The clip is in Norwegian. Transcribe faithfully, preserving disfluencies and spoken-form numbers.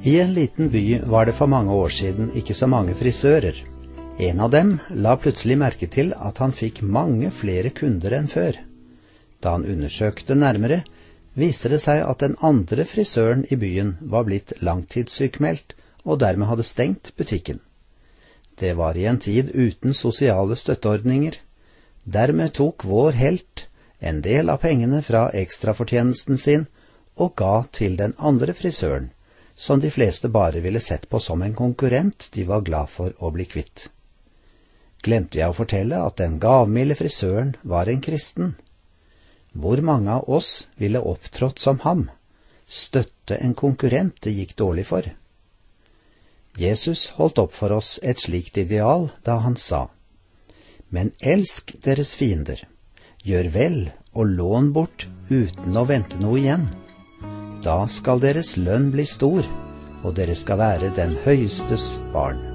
I en liten by var det for mange år siden ikke så mange frisører. En av dem la plutselig merke til at han fikk mange flere kunder enn før. Da han undersøkte nærmere, viste det seg at den andre frisøren i byen var blitt langtidssykmeldt og dermed hadde stengt butikken. Det var i en tid uten sosiale støtteordninger. Dermed tok vår helt en del av pengene fra ekstrafortjenesten sin og ga til den andre frisøren, som de fleste bare ville sett på som en konkurrent de var glad for å bli kvitt. Glemte jeg å fortelle at den gavmilde frisøren var en kristen? Hvor mange av oss ville opptrådt som ham, støtte en konkurrent det gikk dårlig for? Jesus holdt opp for oss et slikt ideal da han sa: «Men elsk deres fiender, gjør vel og lån bort uten å vente noe igjen. Da skal deres lønn bli stor, og dere skal være den høyestes barn.»